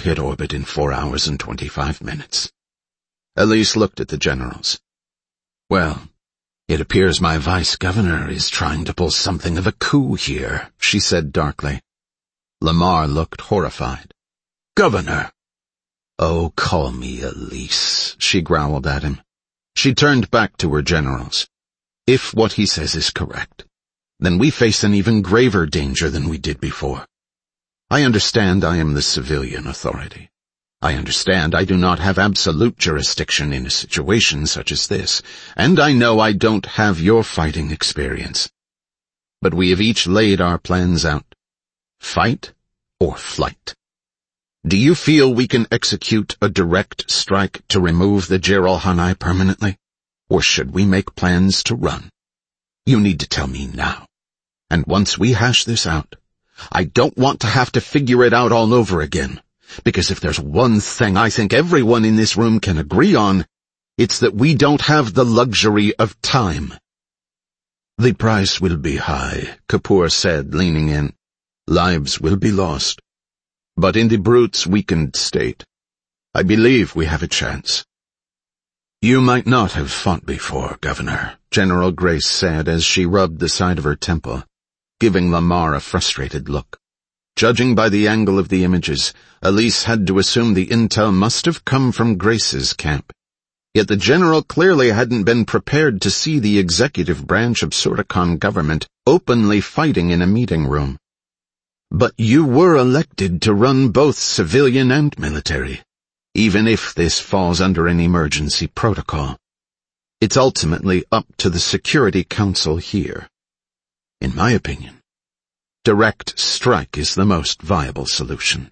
hit orbit in 4 hours and 25 minutes. Elise looked at the generals. Well, it appears my vice-governor is trying to pull something of a coup here, she said darkly. Lamar looked horrified. Governor! Oh, call me Elise, she growled at him. She turned back to her generals. If what he says is correct, then we face an even graver danger than we did before. I understand I am the civilian authority. I understand I do not have absolute jurisdiction in a situation such as this, and I know I don't have your fighting experience. But we have each laid our plans out. Fight or flight. Do you feel we can execute a direct strike to remove the Jiralhanae permanently? Or should we make plans to run? You need to tell me now. And once we hash this out, I don't want to have to figure it out all over again. Because if there's one thing I think everyone in this room can agree on, it's that we don't have the luxury of time. The price will be high, Kapoor said, leaning in. Lives will be lost. But in the brute's weakened state, I believe we have a chance. You might not have fought before, Governor, General Grace said as she rubbed the side of her temple, giving Lamar a frustrated look. Judging by the angle of the images, Elise had to assume the intel must have come from Grace's camp. Yet the general clearly hadn't been prepared to see the executive branch of Surikhan government openly fighting in a meeting room. But you were elected to run both civilian and military, even if this falls under an emergency protocol. It's ultimately up to the Security Council here. In my opinion, direct strike is the most viable solution.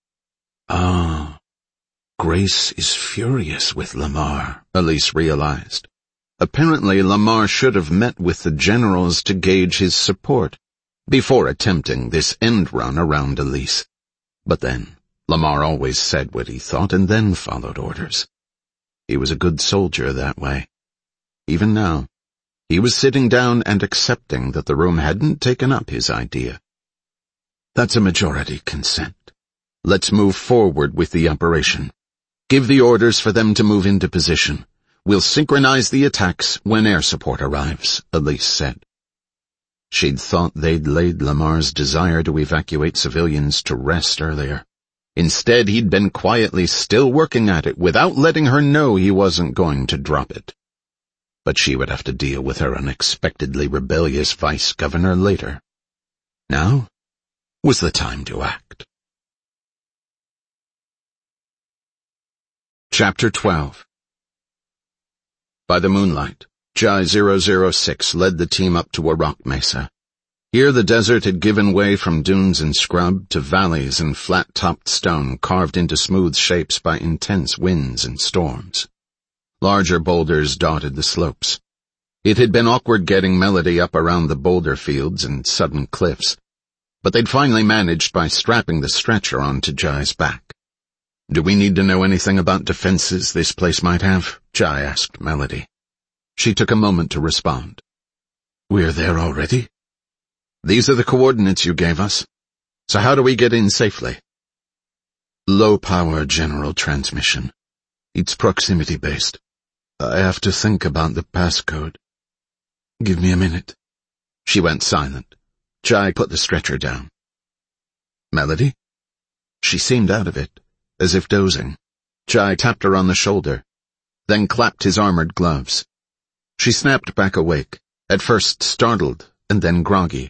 Grace is furious with Lamar, Elise realized. Apparently Lamar should have met with the generals to gauge his support before attempting this end run around Elise. But then, Lamar always said what he thought and then followed orders. He was a good soldier that way. Even now, he was sitting down and accepting that the room hadn't taken up his idea. That's a majority consent. Let's move forward with the operation. Give the orders for them to move into position. We'll synchronize the attacks when air support arrives, Elise said. She'd thought they'd laid Lamar's desire to evacuate civilians to rest earlier. Instead, he'd been quietly still working at it without letting her know he wasn't going to drop it. But she would have to deal with her unexpectedly rebellious vice-governor later. Now was the time to act. Chapter 12. By the moonlight, Jai 006 led the team up to a rock mesa. Here the desert had given way from dunes and scrub to valleys and flat-topped stone carved into smooth shapes by intense winds and storms. Larger boulders dotted the slopes. It had been awkward getting Melody up around the boulder fields and sudden cliffs, but they'd finally managed by strapping the stretcher onto Jai's back. Do we need to know anything about defenses this place might have? Jai asked Melody. She took a moment to respond. We're there already? These are the coordinates you gave us. So how do we get in safely? Low-power general transmission. It's proximity-based. I have to think about the passcode. Give me a minute. She went silent. Jai put the stretcher down. Melody? She seemed out of it, as if dozing. Jai tapped her on the shoulder, then clapped his armored gloves. She snapped back awake, at first startled and then groggy.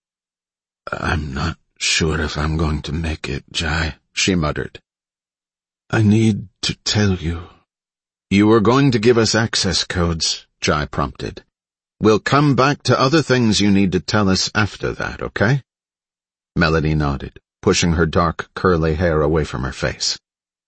I'm not sure if I'm going to make it, Jai, she muttered. I need to tell you. You were going to give us access codes, Jai prompted. We'll come back to other things you need to tell us after that, okay? Melody nodded, pushing her dark, curly hair away from her face.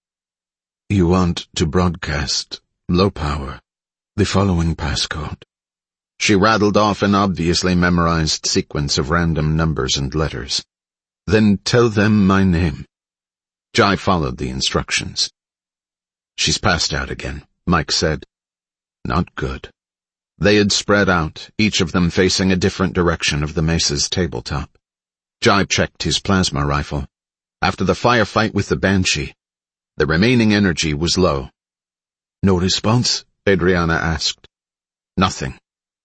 You want to broadcast, low power, the following passcode. She rattled off an obviously memorized sequence of random numbers and letters. Then tell them my name. Jai followed the instructions. She's passed out again, Mike said. Not good. They had spread out, each of them facing a different direction of the mesa's tabletop. Jai checked his plasma rifle. After the firefight with the Banshee, The remaining energy was low. "No response?" Adriana asked. Nothing.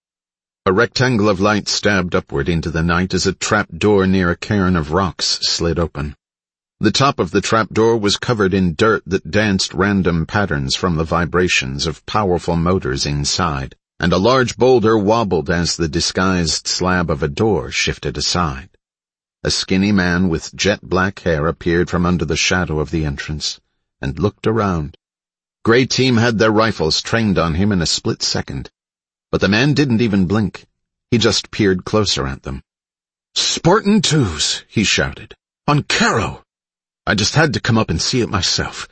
A rectangle of light stabbed upward into the night as a trap door near a cairn of rocks slid open. The top of the trapdoor was covered in dirt that danced random patterns from the vibrations of powerful motors inside, and a large boulder wobbled as the disguised slab of a door shifted aside. A skinny man with jet-black hair appeared from under the shadow of the entrance, and looked around. Grey Team had their rifles trained on him in a split second, but the man didn't even blink. He just peered closer at them. "Spartan 2s, he shouted. "On Caro! I just had to come up and see it myself."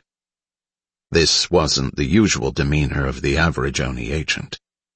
This wasn't the usual demeanor of the average Oni agent.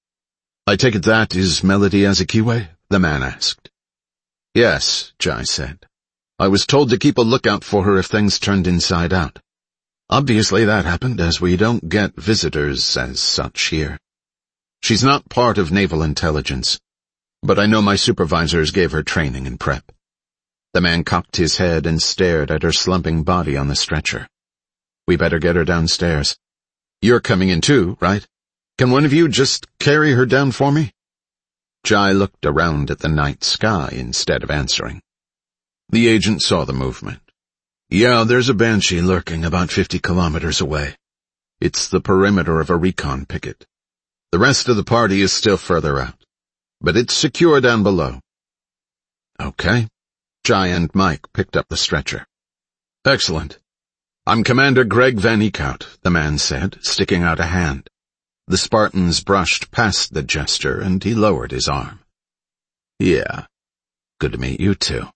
"I take it that is Melody Azikiwe?" the man asked. "Yes," Jai said. "I was told to keep a lookout for her if things turned inside out. Obviously that happened, as we don't get visitors as such here. She's not part of naval intelligence, but I know my supervisors gave her training and prep." The man cocked his head and stared at her slumping body on the stretcher. "We better get her downstairs. You're coming in too, right? Can one of you just carry her down for me?" Jai looked around at the night sky instead of answering. The agent saw the movement. "Yeah, there's a Banshee lurking about 50 kilometers away. It's the perimeter of a recon picket. The rest of the party is still further out, but it's secure down below." "Okay." Jai and Mike picked up the stretcher. "Excellent. I'm Commander Greg Van Eekhout," the man said, sticking out a hand. The Spartans brushed past the gesture, and he lowered his arm. "Yeah, good to meet you too."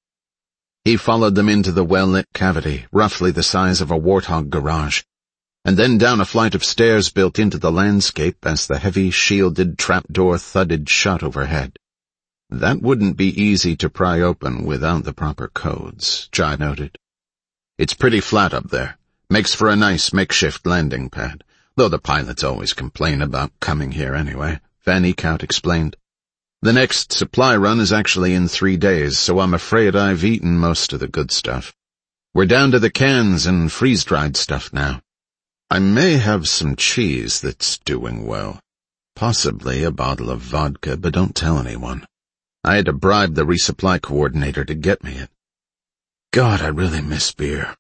He followed them into the well-lit cavity, roughly the size of a warthog garage, and then down a flight of stairs built into the landscape as the heavy, shielded trapdoor thudded shut overhead. That wouldn't be easy to pry open without the proper codes, Jai noted. "It's pretty flat up there. Makes for a nice makeshift landing pad, though the pilots always complain about coming here anyway," Van Eekhout explained. "The next supply run is actually in 3 days, so I'm afraid I've eaten most of the good stuff. We're down to the cans and freeze-dried stuff now. I may have some cheese that's doing well. Possibly a bottle of vodka, but don't tell anyone. I had to bribe the resupply coordinator to get me it. God, I really miss beer."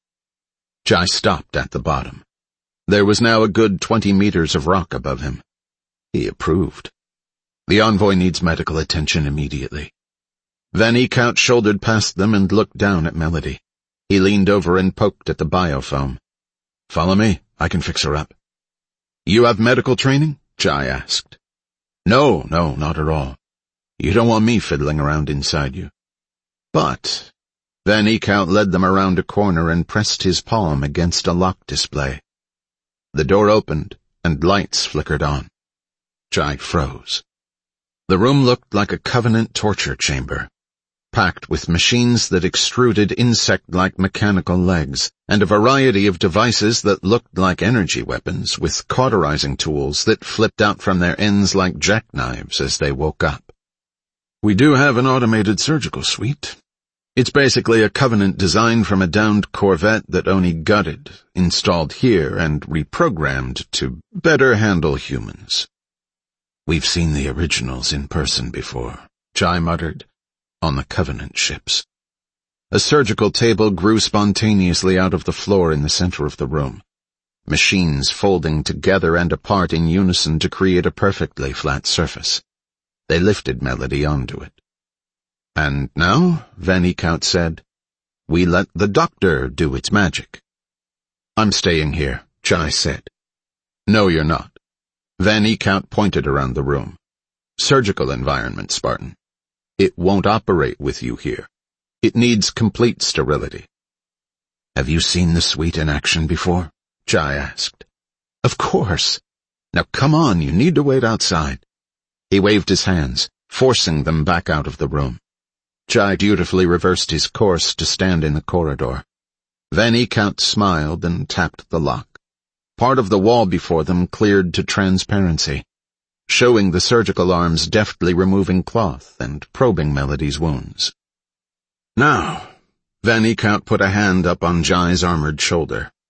Jai stopped at the bottom. There was now a good 20 meters of rock above him. He approved. "The envoy needs medical attention immediately." Van Eekhout shouldered past them and looked down at Melody. He leaned over and poked at the biofoam. "Follow me. I can fix her up." "You have medical training?" Jai asked. No, not at all. You don't want me fiddling around inside you." "But—" Van Eekhout led them around a corner and pressed his palm against a lock display. The door opened, and lights flickered on. Jai froze. The room looked like a Covenant torture chamber, packed with machines that extruded insect-like mechanical legs, and a variety of devices that looked like energy weapons with cauterizing tools that flipped out from their ends like jackknives as they woke up. "We do have an automated surgical suite. It's basically a Covenant design from a downed Corvette that Oni gutted, installed here, and reprogrammed to better handle humans." "We've seen the originals in person before," Jai muttered, "on the Covenant ships." A surgical table grew spontaneously out of the floor in the center of the room, machines folding together and apart in unison to create a perfectly flat surface. They lifted Melody onto it. "And now," Van Eekhout said, "we let the doctor do its magic." "I'm staying here," Jai said. "No, you're not." Van Eekhout pointed around the room. "Surgical environment, Spartan. It won't operate with you here. It needs complete sterility." "Have you seen the suite in action before?" Jai asked. "Of course. Now come on, you need to wait outside." He waved his hands, forcing them back out of the room. Jai dutifully reversed his course to stand in the corridor. Van Eekhout smiled and tapped the lock. Part of the wall before them cleared to transparency, showing the surgical arms deftly removing cloth and probing Melody's wounds. "Now," Van Eekhout put a hand up on Jai's armored shoulder.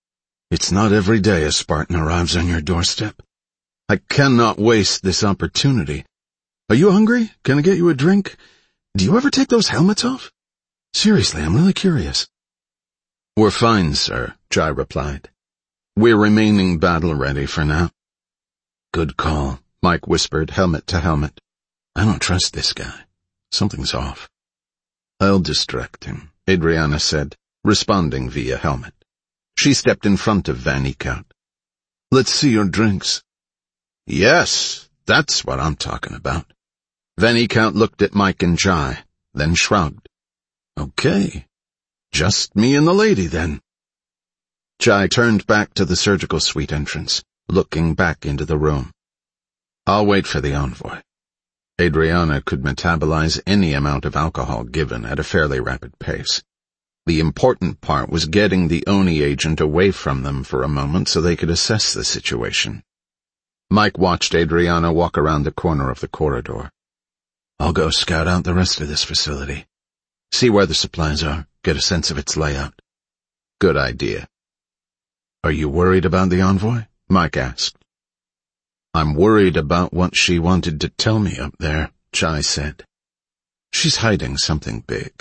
It's not every day a Spartan arrives on your doorstep. I cannot waste this opportunity. Are you hungry? Can I get you a drink? Do you ever take those helmets off? Seriously, I'm really curious. We're fine, sir, Jai replied. We're remaining battle-ready for now. Good call, Mike whispered, helmet to helmet. I don't trust this guy. Something's off. I'll distract him, Adriana said, responding via helmet. She stepped in front of Van Eekhout. Let's see your drinks. Yes, that's what I'm talking about. Van Eekhout looked at Mike and Jai, then shrugged. Okay, just me and the lady then. Jai turned back to the surgical suite entrance, looking back into the room. I'll wait for the envoy. Adriana could metabolize any amount of alcohol given at a fairly rapid pace. The important part was getting the Oni agent away from them for a moment so they could assess the situation. Mike watched Adriana walk around the corner of the corridor. I'll go scout out the rest of this facility. See where the supplies are, get a sense of its layout. Good idea. Are you worried about the envoy? Mike asked. I'm worried about what she wanted to tell me up there, Jai said. She's hiding something big.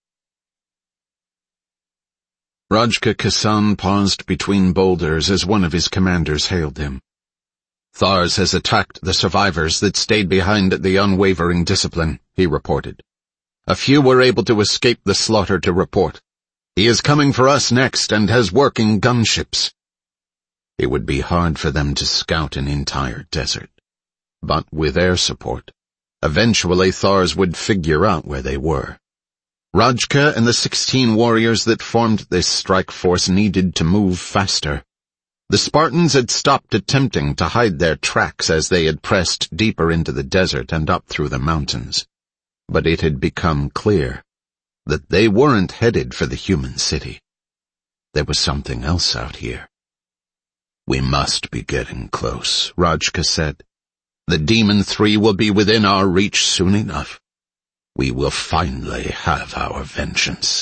Rajka Kassan paused between boulders as one of his commanders hailed him. Thars has attacked the survivors that stayed behind at the Unwavering Discipline, he reported. A few were able to escape the slaughter to report. He is coming for us next and has working gunships. It would be hard for them to scout an entire desert. But with air support, eventually Thars would figure out where they were. Rajka and the 16 warriors that formed this strike force needed to move faster. The Spartans had stopped attempting to hide their tracks as they had pressed deeper into the desert and up through the mountains. But it had become clear that they weren't headed for the human city. There was something else out here. We must be getting close, Rajka said. The Demon 3 will be within our reach soon enough. We will finally have our vengeance.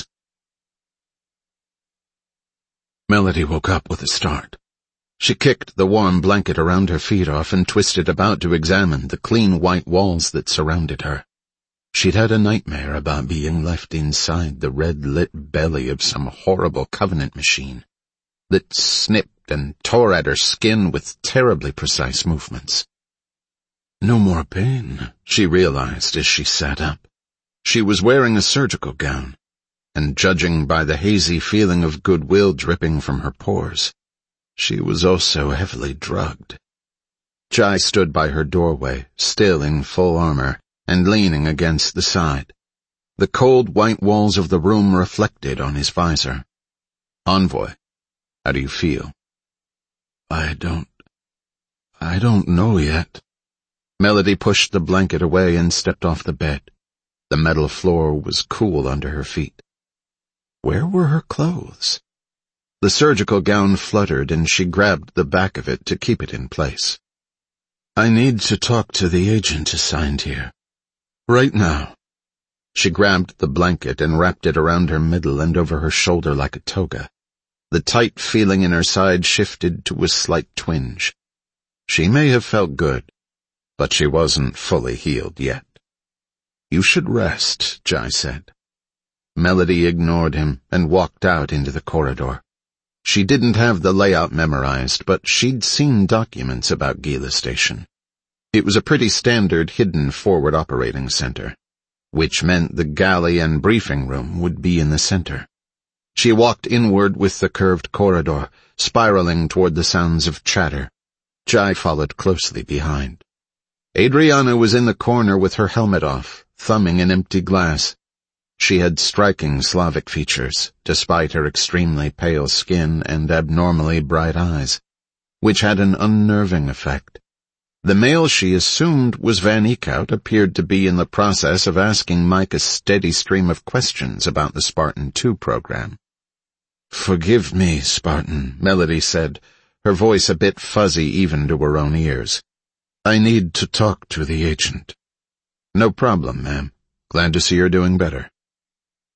Melody woke up with a start. She kicked the warm blanket around her feet off and twisted about to examine the clean white walls that surrounded her. She'd had a nightmare about being left inside the red-lit belly of some horrible Covenant machine that snipped and tore at her skin with terribly precise movements. No more pain, she realized as she sat up. She was wearing a surgical gown, and judging by the hazy feeling of goodwill dripping from her pores, she was also heavily drugged. Jai stood by her doorway, still in full armor, and leaning against the side. The cold white walls of the room reflected on his visor. Envoy, how do you feel? I don't know yet. Melody pushed the blanket away and stepped off the bed. The metal floor was cool under her feet. Where were her clothes? The surgical gown fluttered and she grabbed the back of it to keep it in place. I need to talk to the agent assigned here. Right now. She grabbed the blanket and wrapped it around her middle and over her shoulder like a toga. The tight feeling in her side shifted to a slight twinge. She may have felt good, but she wasn't fully healed yet. You should rest, Jai said. Melody ignored him and walked out into the corridor. She didn't have the layout memorized, but she'd seen documents about Gila Station. It was a pretty standard hidden forward operating center, which meant the galley and briefing room would be in the center. She walked inward with the curved corridor, spiraling toward the sounds of chatter. Jai followed closely behind. Adriana was in the corner with her helmet off, thumbing an empty glass. She had striking Slavic features, despite her extremely pale skin and abnormally bright eyes, which had an unnerving effect. The male she assumed was Van Eekhout appeared to be in the process of asking Mike a steady stream of questions about the Spartan 2 program. Forgive me, Spartan, Melody said, her voice a bit fuzzy even to her own ears. I need to talk to the agent. No problem, ma'am. Glad to see you're doing better.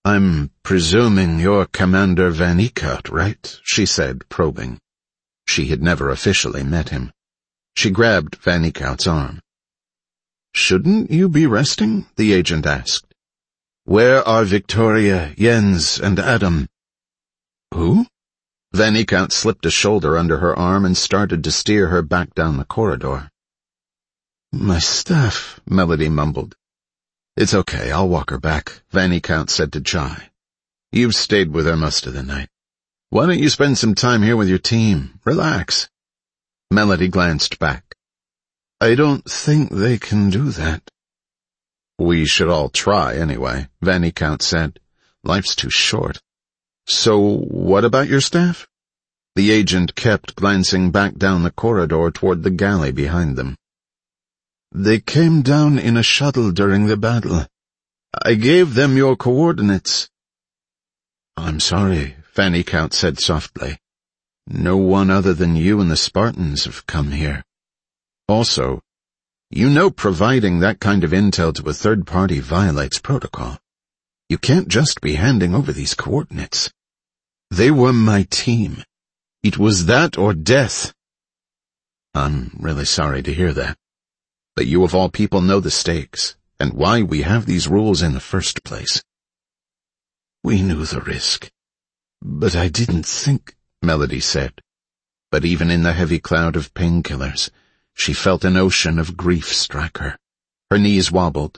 "I'm presuming you're Commander Van Eekhout, right?" she said, probing. She had never officially met him. She grabbed Van Eekhout's arm. "Shouldn't you be resting?" the agent asked. "Where are Victoria, Jens, and Adam?" "Who?" Van Eekhout slipped a shoulder under her arm and started to steer her back down the corridor. "My staff," Melody mumbled. "It's okay, I'll walk her back," Van Eekhout said to Chai. "You've stayed with her most of the night. Why don't you spend some time here with your team? Relax." Melody glanced back. "I don't think they can do that." "We should all try anyway," Van Eekhout said. "Life's too short." "So, what about your staff?" The agent kept glancing back down the corridor toward the galley behind them. "They came down in a shuttle during the battle. I gave them your coordinates." "I'm sorry," Van Eekhout said softly. "No one other than you and the Spartans have come here. Also, you know providing that kind of intel to a third party violates protocol. You can't just be handing over these coordinates. They were my team. It was that or death." "I'm really sorry to hear that. But you of all people know the stakes, and why we have these rules in the first place." "We knew the risk. But I didn't think," Melody said. But even in the heavy cloud of painkillers, she felt an ocean of grief strike her. Her knees wobbled.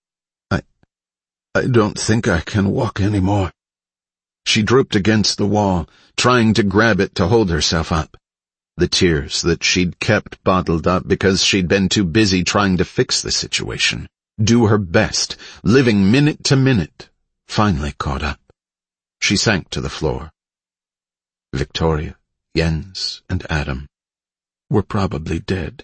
I don't think I can walk anymore." She drooped against the wall, trying to grab it to hold herself up. The tears that she'd kept bottled up because she'd been too busy trying to fix the situation, do her best, living minute to minute, finally caught up. She sank to the floor. Victoria, Jens, and Adam were probably dead.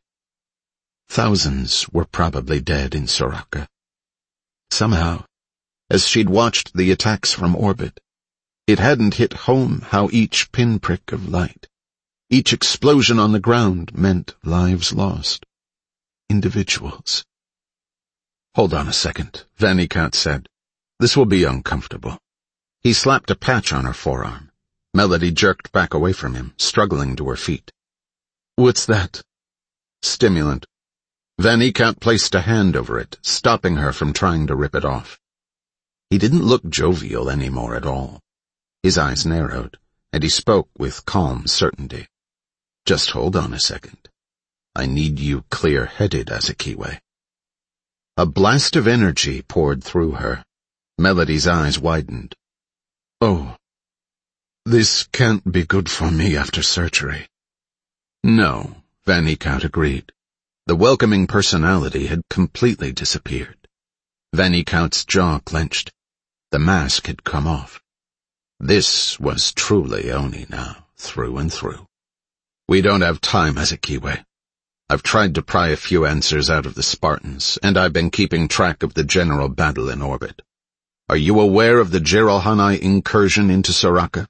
Thousands were probably dead in Soraka. Somehow, as she'd watched the attacks from orbit, it hadn't hit home how each pinprick of light, each explosion on the ground meant lives lost. Individuals. "Hold on a second," Van Eekhout said. "This will be uncomfortable." He slapped a patch on her forearm. Melody jerked back away from him, struggling to her feet. "What's that?" "Stimulant." Van Eekhout placed a hand over it, stopping her from trying to rip it off. He didn't look jovial anymore at all. His eyes narrowed, and he spoke with calm certainty. "Just hold on a second. I need you clear-headed, Asakiwe." A blast of energy poured through her. Melody's eyes widened. "Oh, this can't be good for me after surgery." "No," Van Eekhout agreed. The welcoming personality had completely disappeared. Van Eekhout's jaw clenched. The mask had come off. This was truly Oni now, through and through. "We don't have time, Asakiwe. I've tried to pry a few answers out of the Spartans, and I've been keeping track of the general battle in orbit. Are you aware of the Jiralhanae incursion into Soraka?"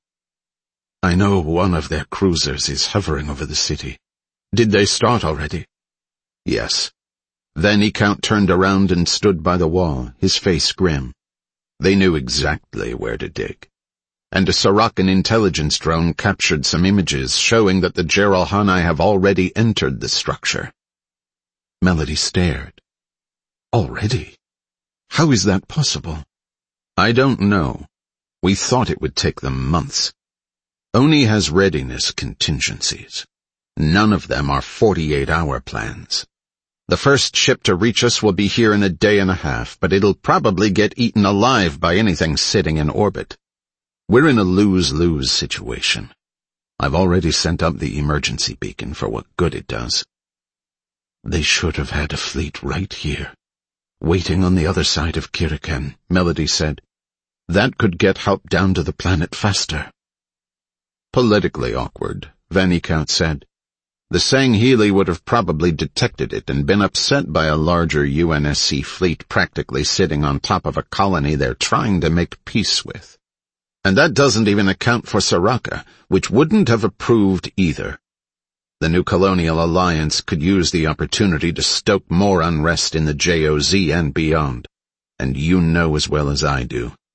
"I know one of their cruisers is hovering over the city. Did they start already?" "Yes." Van Eekhout turned around and stood by the wall, his face grim. They knew exactly where to dig. And a Sorakan intelligence drone captured some images showing that the Jiralhanae have already entered the structure. Melody stared. "Already? How is that possible?" "I don't know. We thought it would take them months. Oni has readiness contingencies. None of them are 48-hour plans. The first ship to reach us will be here in a day and a half, but it'll probably get eaten alive by anything sitting in orbit. We're in a lose-lose situation. I've already sent up the emergency beacon for what good it does." "They should have had a fleet right here, waiting on the other side of Kirikan," Melody said. "That could get help down to the planet faster." "Politically awkward," Van Eekhout said. "The Sangheili would have probably detected it and been upset by a larger UNSC fleet practically sitting on top of a colony they're trying to make peace with. And that doesn't even account for Soraka, which wouldn't have approved either. The new colonial alliance could use the opportunity to stoke more unrest in the JOZ and beyond. And you know as well as I do.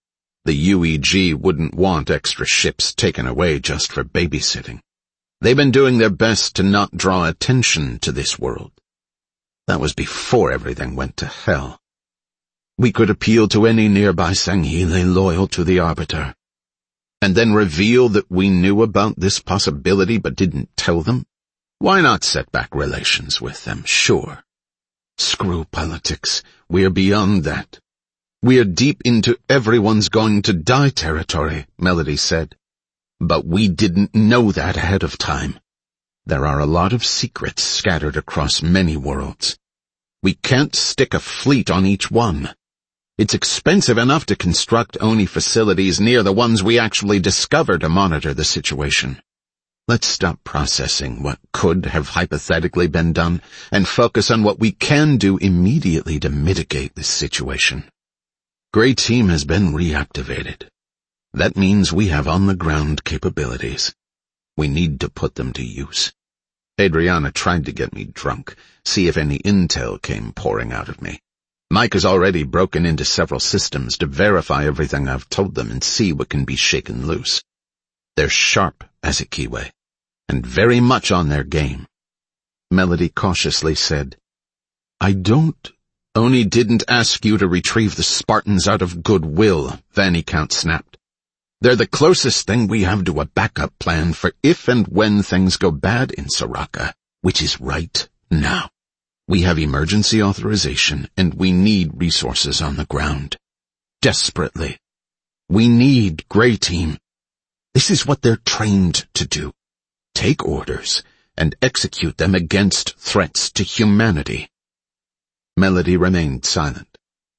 The UEG wouldn't want extra ships taken away just for babysitting. They've been doing their best to not draw attention to this world. That was before everything went to hell. We could appeal to any nearby Sanghele loyal to the Arbiter, and then reveal that we knew about this possibility but didn't tell them. Why not set back relations with them? Sure. Screw politics. We're beyond that. We're deep into everyone's going to die territory, Melody said. But we didn't know that ahead of time. There are a lot of secrets scattered across many worlds. We can't stick a fleet on each one. It's expensive enough to construct Oni facilities near the ones we actually discover to monitor the situation. Let's stop processing what could have hypothetically been done and focus on what we can do immediately to mitigate this situation. Grey Team has been reactivated. That means we have on-the-ground capabilities. We need to put them to use. Adriana tried to get me drunk, see if any intel came pouring out of me. Mike has already broken into several systems to verify everything I've told them and see what can be shaken loose. They're sharp as a Kiwe, and very much on their game. Melody cautiously said, I don't. Oni didn't ask you to retrieve the Spartans out of goodwill, Vanny Count snapped. They're the closest thing we have to a backup plan for if and when things go bad in Soraka, which is right now. We have emergency authorization, and we need resources on the ground. Desperately. We need Grey Team. This is what they're trained to do. Take orders and execute them against threats to humanity. Melody remained silent.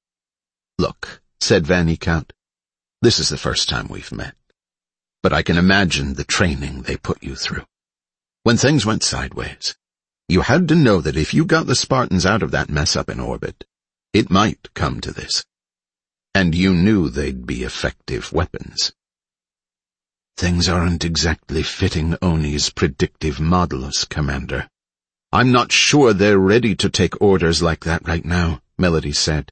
Look, said Vanny Count, this is the first time we've met. But I can imagine the training they put you through. When things went sideways, you had to know that if you got the Spartans out of that mess up in orbit, it might come to this. And you knew they'd be effective weapons. Things aren't exactly fitting Oni's predictive modulus, Commander. I'm not sure they're ready to take orders like that right now, Melody said.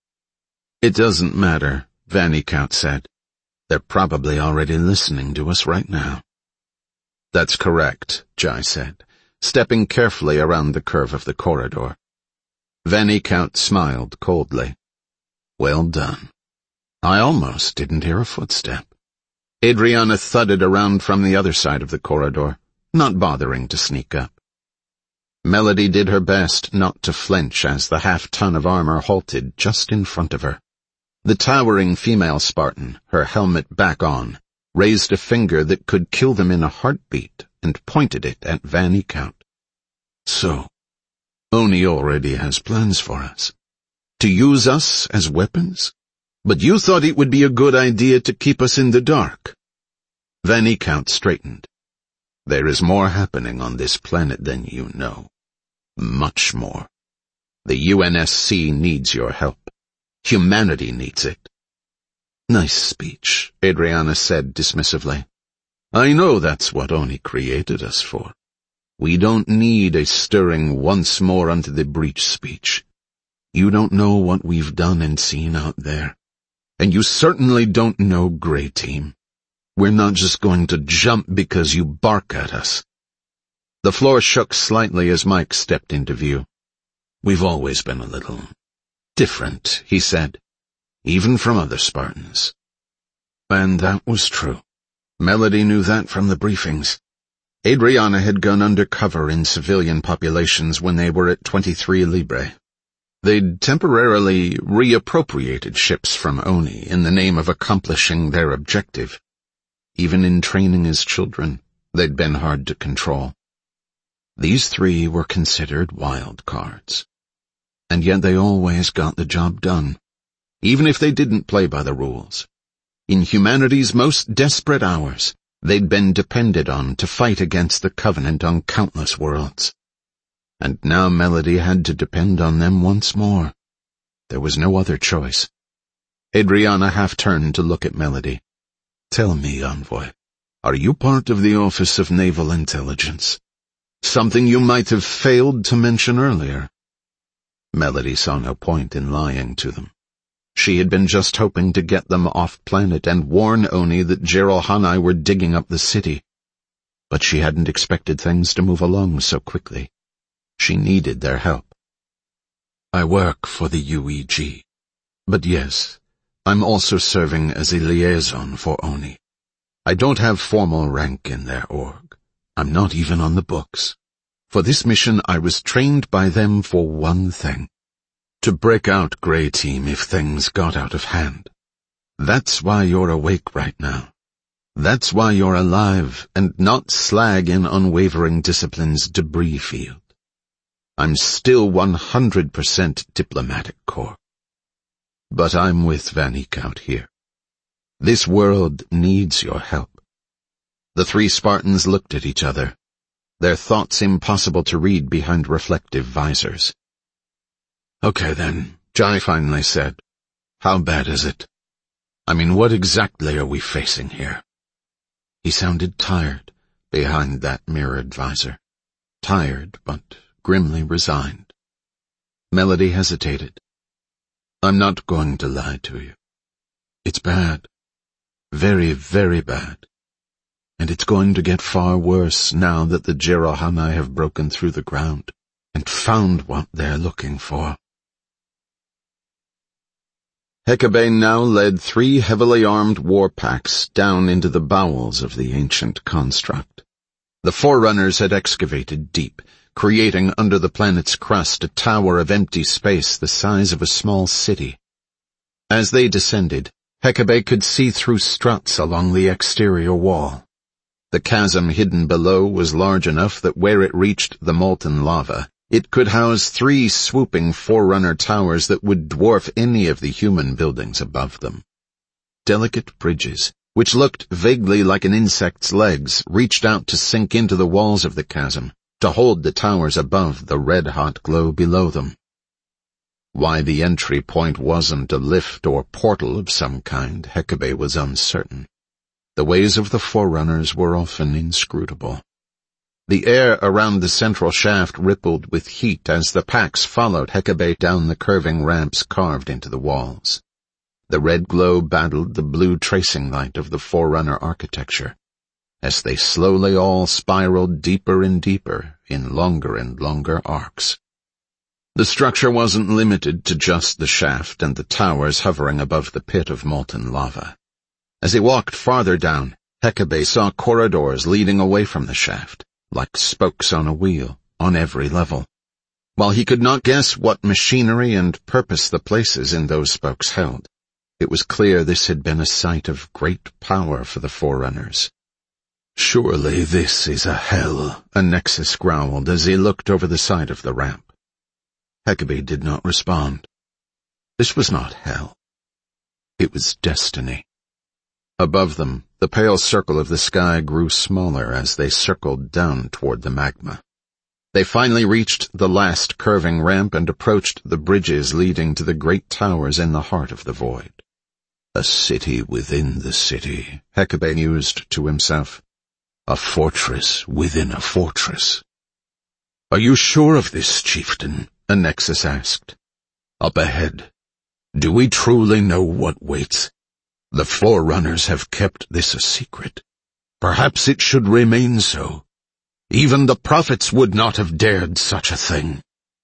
It doesn't matter, Vanny Count said. They're probably already listening to us right now. That's correct, Jai said, stepping carefully around the curve of the corridor. Vanny Count smiled coldly. Well done. I almost didn't hear a footstep. Adriana thudded around from the other side of the corridor, not bothering to sneak up. Melody did her best not to flinch as the half-ton of armor halted just in front of her. The towering female Spartan, her helmet back on, raised a finger that could kill them in a heartbeat and pointed it at Vanny Count. So, Oni already has plans for us. To use us as weapons? But you thought it would be a good idea to keep us in the dark. Vanny Count straightened. There is more happening on this planet than you know. Much more. The UNSC needs your help. Humanity needs it. Nice speech, Adriana said dismissively. I know that's what Oni created us for. We don't need a stirring once more unto the breach speech. You don't know what we've done and seen out there. And you certainly don't know Grey Team. We're not just going to jump because you bark at us. The floor shook slightly as Mike stepped into view. We've always been a little different, he said, even from other Spartans. And that was true. Melody knew that from the briefings. Adriana had gone undercover in civilian populations when they were at 23 Libre. They'd temporarily reappropriated ships from Oni in the name of accomplishing their objective. Even in training as children, they'd been hard to control. These three were considered wild cards. And yet they always got the job done, even if they didn't play by the rules. In humanity's most desperate hours, they'd been depended on to fight against the Covenant on countless worlds. And now Melody had to depend on them once more. There was no other choice. Adriana half-turned to look at Melody. Tell me, Envoy, are you part of the Office of Naval Intelligence? Something you might have failed to mention earlier. Melody saw no point in lying to them. She had been just hoping to get them off-planet and warn Oni that Jerohanai were digging up the city. But she hadn't expected things to move along so quickly. She needed their help. I work for the UEG. But yes, I'm also serving as a liaison for Oni. I don't have formal rank in their org. I'm not even on the books. For this mission, I was trained by them for one thing: to break out Grey Team if things got out of hand. That's why you're awake right now. That's why you're alive and not slag in Unwavering Discipline's debris field. I'm still 100% diplomatic corps. But I'm with Vanik out here. This world needs your help. The three Spartans looked at each other, their thoughts impossible to read behind reflective visors. Okay then, Jai finally said. How bad is it? I mean, what exactly are we facing here? He sounded tired behind that mirrored visor. Tired, but grimly resigned. Melody hesitated. I'm not going to lie to you. It's bad. Very, very bad. And it's going to get far worse now that the Jerohanai have broken through the ground and found what they're looking for. Hekabe now led 3 heavily armed war packs down into the bowels of the ancient construct. The Forerunners had excavated deep, creating under the planet's crust a tower of empty space the size of a small city. As they descended, Hekabe could see through struts along the exterior wall. The chasm hidden below was large enough that where it reached the molten lava, it could house 3 swooping Forerunner towers that would dwarf any of the human buildings above them. Delicate bridges, which looked vaguely like an insect's legs, reached out to sink into the walls of the chasm, to hold the towers above the red-hot glow below them. Why the entry point wasn't a lift or portal of some kind, Hekabe was uncertain. The ways of the Forerunners were often inscrutable. The air around the central shaft rippled with heat as the packs followed Hekabe down the curving ramps carved into the walls. The red glow battled the blue tracing light of the Forerunner architecture, as they slowly all spiraled deeper and deeper in longer and longer arcs. The structure wasn't limited to just the shaft and the towers hovering above the pit of molten lava. As he walked farther down, Hekabe saw corridors leading away from the shaft, like spokes on a wheel, on every level. While he could not guess what machinery and purpose the places in those spokes held, it was clear this had been a site of great power for the Forerunners. Surely this is a hell, Annexus growled as he looked over the side of the ramp. Hekabe did not respond. This was not hell. It was destiny. Above them, the pale circle of the sky grew smaller as they circled down toward the magma. They finally reached the last curving ramp and approached the bridges leading to the great towers in the heart of the void. A city within the city, Hekabe mused to himself. A fortress within a fortress. Are you sure of this, chieftain? Annexus asked. Up ahead. Do we truly know what waits? The Forerunners have kept this a secret. Perhaps it should remain so. Even the prophets would not have dared such a thing.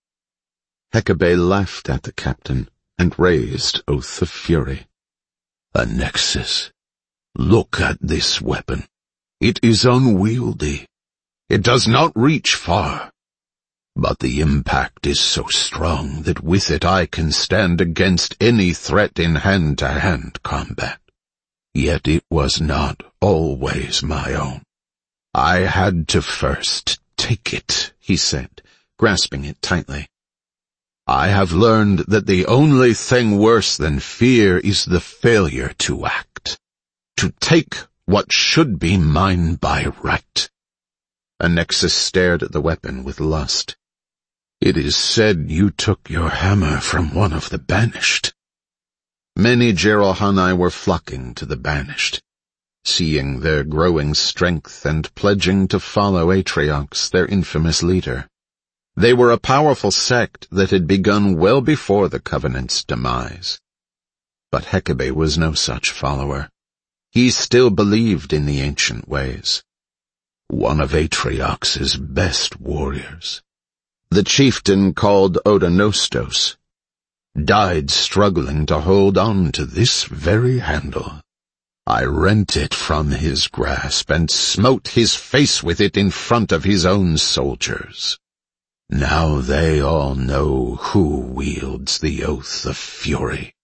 Hekabe laughed at the captain and raised Oath of Fury. Annexus, look at this weapon. It is unwieldy. It does not reach far. But the impact is so strong that with it I can stand against any threat in hand-to-hand combat. Yet it was not always my own. I had to first take it, he said, grasping it tightly. I have learned that the only thing worse than fear is the failure to act. To take what should be mine by right. Annexus stared at the weapon with lust. It is said you took your hammer from one of the banished. Many Jerohanai were flocking to the banished, seeing their growing strength and pledging to follow Atriox, their infamous leader. They were a powerful sect that had begun well before the Covenant's demise. But Hekabe was no such follower. He still believed in the ancient ways. One of Atriox's best warriors, the chieftain called Odanostos, died struggling to hold on to this very handle. I rent it from his grasp and smote his face with it in front of his own soldiers. Now they all know who wields the Oath of Fury.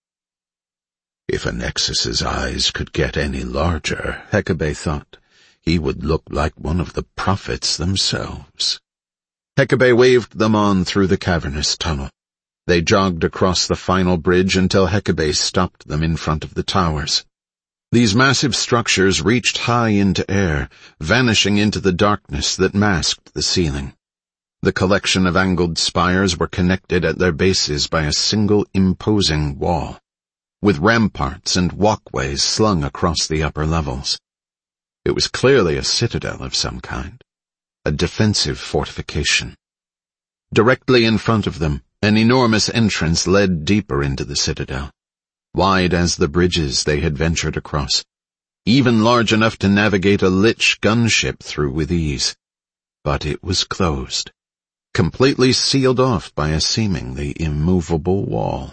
If Anexus's eyes could get any larger, Hekabe thought, he would look like one of the prophets themselves. Hekabe waved them on through the cavernous tunnel. They jogged across the final bridge until Hekabe stopped them in front of the towers. These massive structures reached high into air, vanishing into the darkness that masked the ceiling. The collection of angled spires were connected at their bases by a single imposing wall, with ramparts and walkways slung across the upper levels. It was clearly a citadel of some kind, a defensive fortification. Directly in front of them, an enormous entrance led deeper into the citadel, wide as the bridges they had ventured across, even large enough to navigate a Lich gunship through with ease. But it was closed, completely sealed off by a seemingly immovable wall.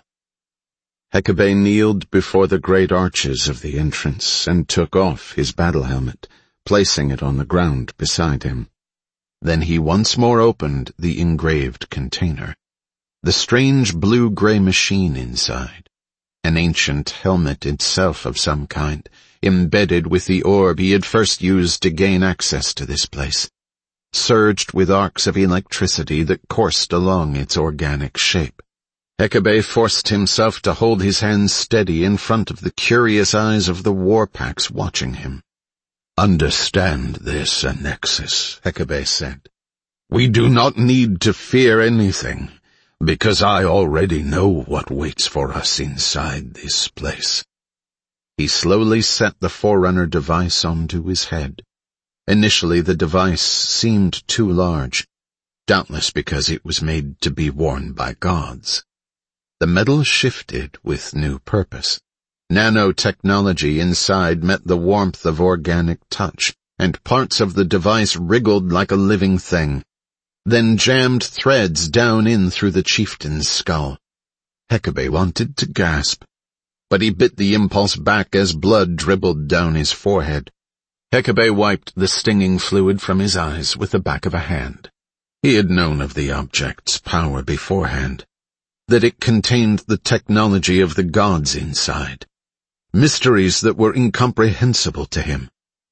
Hekabe kneeled before the great arches of the entrance and took off his battle helmet, placing it on the ground beside him. Then he once more opened the engraved container, the strange blue-gray machine inside, an ancient helmet itself of some kind, embedded with the orb he had first used to gain access to this place, surged with arcs of electricity that coursed along its organic shape. Hekabe forced himself to hold his hands steady in front of the curious eyes of the Warpacks watching him. "Understand this, Anexus," Hekabe said. "We do not need to fear anything, because I already know what waits for us inside this place." He slowly set the Forerunner device onto his head. Initially the device seemed too large, doubtless because it was made to be worn by gods. The metal shifted with new purpose. Nanotechnology inside met the warmth of organic touch, and parts of the device wriggled like a living thing, then jammed threads down in through the chieftain's skull. Hekabe wanted to gasp, but he bit the impulse back as blood dribbled down his forehead. Hekabe wiped the stinging fluid from his eyes with the back of a hand. He had known of the object's power beforehand, that it contained the technology of the gods inside, mysteries that were incomprehensible to him.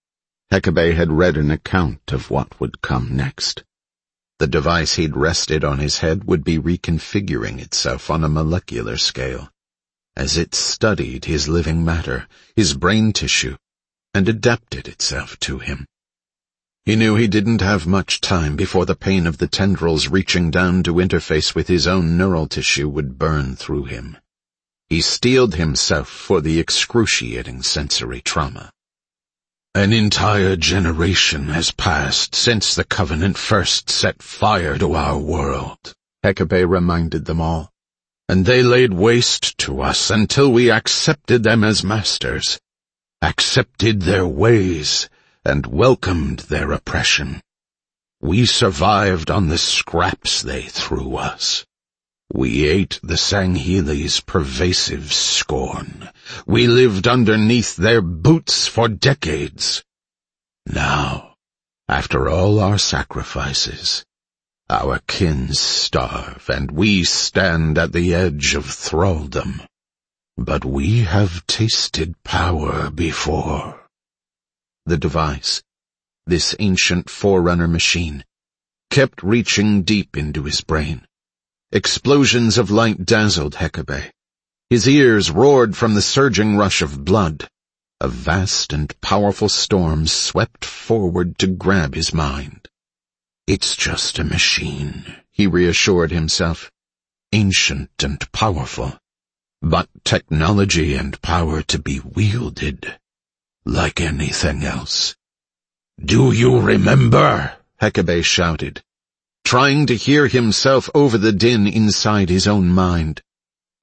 Hekabe had read an account of what would come next. The device he'd rested on his head would be reconfiguring itself on a molecular scale, as it studied his living matter, his brain tissue, and adapted itself to him. He knew he didn't have much time before the pain of the tendrils reaching down to interface with his own neural tissue would burn through him. He steeled himself for the excruciating sensory trauma. "An entire generation has passed since the Covenant first set fire to our world," Hekabe reminded them all, "and they laid waste to us until we accepted them as masters, accepted their ways, and welcomed their oppression. We survived on the scraps they threw us. We ate the Sangheli's pervasive scorn. We lived underneath their boots for decades. Now, after all our sacrifices, our kin starve and we stand at the edge of thraldom. But we have tasted power before." The device, this ancient Forerunner machine, kept reaching deep into his brain. Explosions of light dazzled Hekabe. His ears roared from the surging rush of blood. A vast and powerful storm swept forward to grab his mind. "It's just a machine," he reassured himself. "Ancient and powerful, but technology and power to be wielded like anything else." "Do you remember?" Hekabe shouted, trying to hear himself over the din inside his own mind.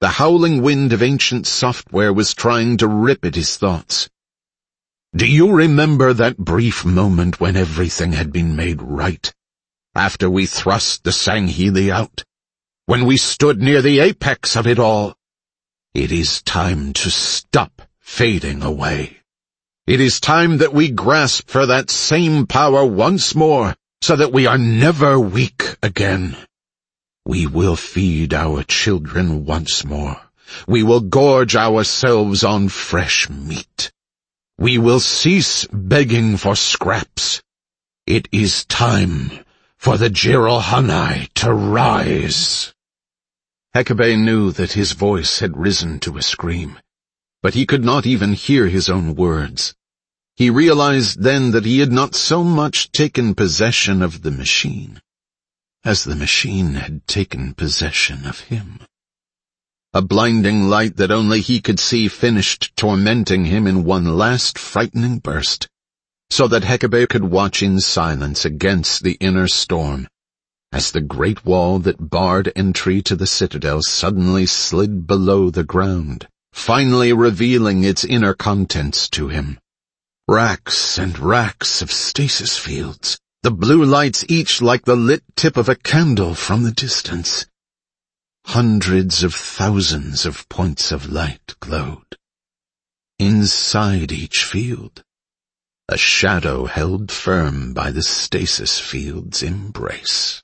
The howling wind of ancient software was trying to rip at his thoughts. Do you remember that brief moment when everything had been made right? After we thrust the Sangheili out? When we stood near the apex of it all? It is time to stop fading away. It is time that we grasp for that same power once more, so that we are never weak again. We will feed our children once more. We will gorge ourselves on fresh meat. We will cease begging for scraps. It is time for the Jiralhanae to rise. Hekabe knew that his voice had risen to a scream, but he could not even hear his own words. He realized then that he had not so much taken possession of the machine, as the machine had taken possession of him. A blinding light that only he could see finished tormenting him in one last frightening burst, so that Hekabe could watch in silence against the inner storm, as the great wall that barred entry to the citadel suddenly slid below the ground, finally revealing its inner contents to him. Racks and racks of stasis fields, the blue lights each like the lit tip of a candle from the distance. Hundreds of thousands of points of light glowed. Inside each field, a shadow held firm by the stasis field's embrace.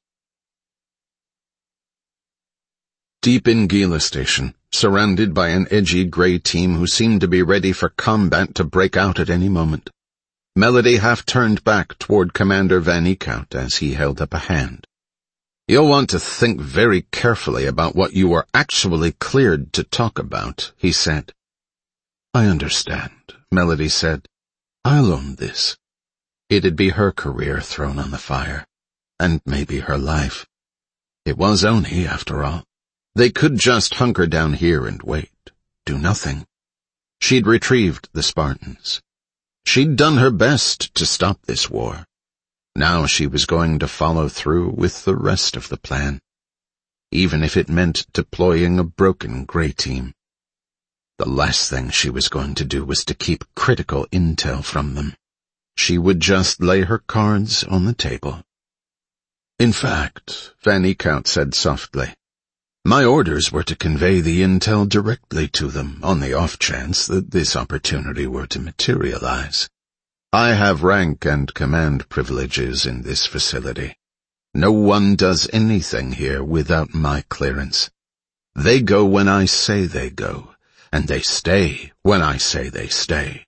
Deep in Gila Station, surrounded by an edgy gray team who seemed to be ready for combat to break out at any moment, Melody half turned back toward Commander Van Eekhout as he held up a hand. You'll want to think very carefully about what you are actually cleared to talk about, he said. I understand, Melody said. I'll own this. It'd be her career thrown on the fire, and maybe her life. It was Oni, after all. They could just hunker down here and wait, do nothing. She'd retrieved the Spartans. She'd done her best to stop this war. Now she was going to follow through with the rest of the plan, even if it meant deploying a broken Grey Team. The last thing she was going to do was to keep critical intel from them. She would just lay her cards on the table. In fact, Van Eekhout said softly, my orders were to convey the intel directly to them on the off chance that this opportunity were to materialize. I have rank and command privileges in this facility. No one does anything here without my clearance. They go when I say they go, and they stay when I say they stay.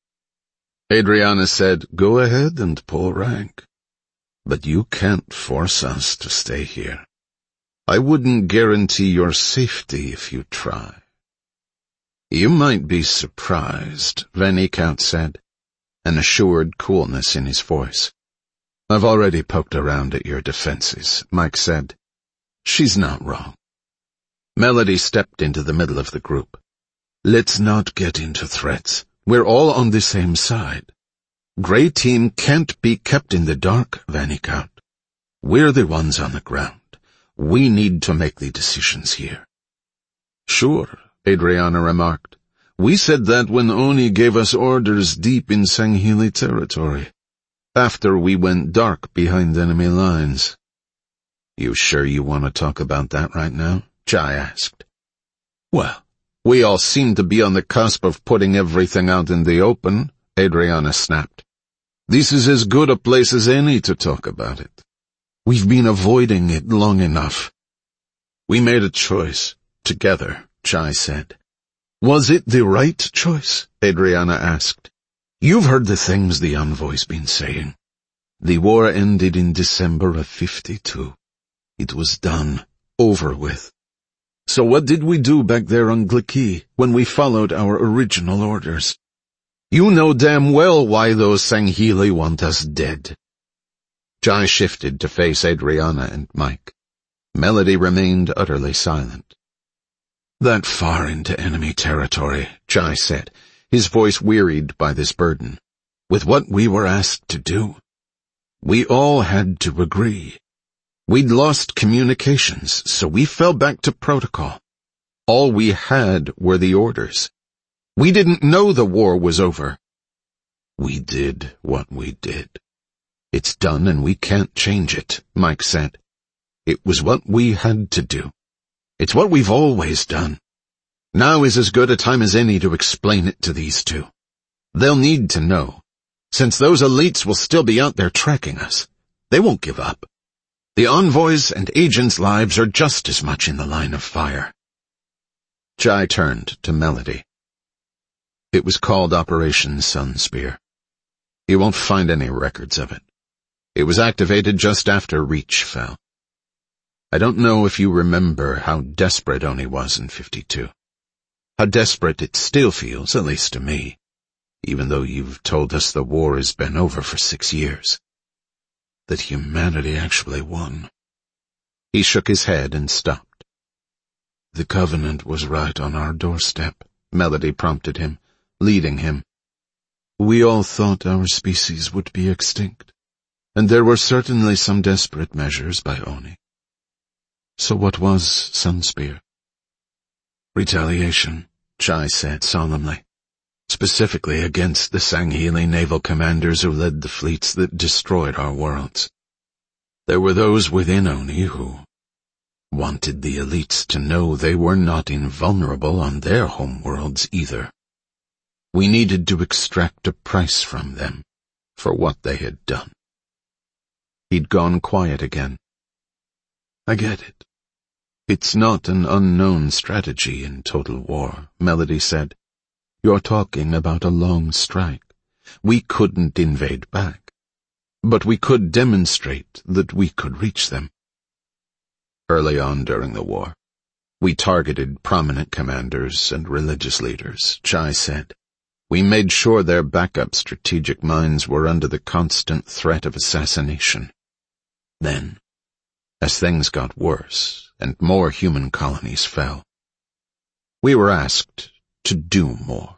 Adriana said, go ahead and pull rank. But you can't force us to stay here. I wouldn't guarantee your safety if you try. You might be surprised, Van Eekhout said, an assured coolness in his voice. I've already poked around at your defenses, Mike said. She's not wrong. Melody stepped into the middle of the group. Let's not get into threats. We're all on the same side. Grey Team can't be kept in the dark, Van Eekhout. We're the ones on the ground. We need to make the decisions here. Sure, Adriana remarked. We said that when Oni gave us orders deep in Sangheili territory, after we went dark behind enemy lines. You sure you want to talk about that right now? Chai asked. Well, we all seem to be on the cusp of putting everything out in the open, Adriana snapped. This is as good a place as any to talk about it. We've been avoiding it long enough. We made a choice, together, Chai said. Was it the right choice? Adriana asked. You've heard the things the envoy's been saying. The war ended in December of 52. It was done, over with. So what did we do back there on Gliki when we followed our original orders? You know damn well why those Sangheili want us dead. Chai shifted to face Adriana and Mike. Melody remained utterly silent. That far into enemy territory, Chai said, his voice wearied by this burden. With what we were asked to do, we all had to agree. We'd lost communications, so we fell back to protocol. All we had were the orders. We didn't know the war was over. We did what we did. It's done and we can't change it, Mike said. It was what we had to do. It's what we've always done. Now is as good a time as any to explain it to these two. They'll need to know, since those elites will still be out there tracking us. They won't give up. The envoys' and agents' lives are just as much in the line of fire. Jai turned to Melody. It was called Operation Sunspear. You won't find any records of it. It was activated just after Reach fell. I don't know if you remember how desperate Oni was in 52. How desperate it still feels, at least to me, even though you've told us the war has been over for 6 years. That humanity actually won. He shook his head and stopped. The Covenant was right on our doorstep, Melody prompted him, leading him. We all thought our species would be extinct, and there were certainly some desperate measures by Oni. So what was Sunspear? Retaliation, Jai said solemnly, specifically against the Sangheli naval commanders who led the fleets that destroyed our worlds. There were those within Oni who wanted the elites to know they were not invulnerable on their homeworlds either. We needed to extract a price from them for what they had done. He'd gone quiet again. I get it. It's not an unknown strategy in total war, Melody said. You're talking about a long strike. We couldn't invade back, but we could demonstrate that we could reach them. Early on during the war, we targeted prominent commanders and religious leaders, Jai said. We made sure their backup strategic minds were under the constant threat of assassination. Then, as things got worse and more human colonies fell, we were asked to do more.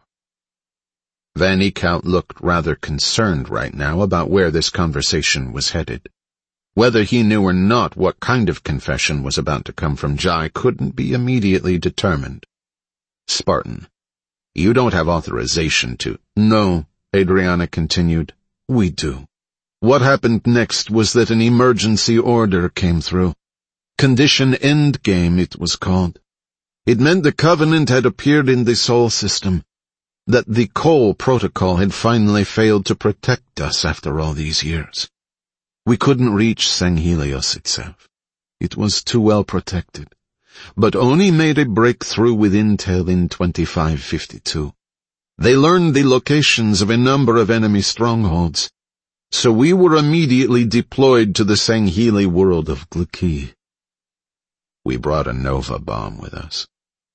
Van Eekhout looked rather concerned right now about where this conversation was headed. Whether he knew or not what kind of confession was about to come from Jai couldn't be immediately determined. Spartan, you don't have authorization to— No, Adriana continued. We do. What happened next was that an emergency order came through. Condition Endgame, it was called. It meant the Covenant had appeared in the Sol system, that the Cole Protocol had finally failed to protect us after all these years. We couldn't reach Sanghelios itself. It was too well protected. But Oni made a breakthrough with intel in 2552. They learned the locations of a number of enemy strongholds, so we were immediately deployed to the Sangheli world of Glaki. We brought a Nova bomb with us.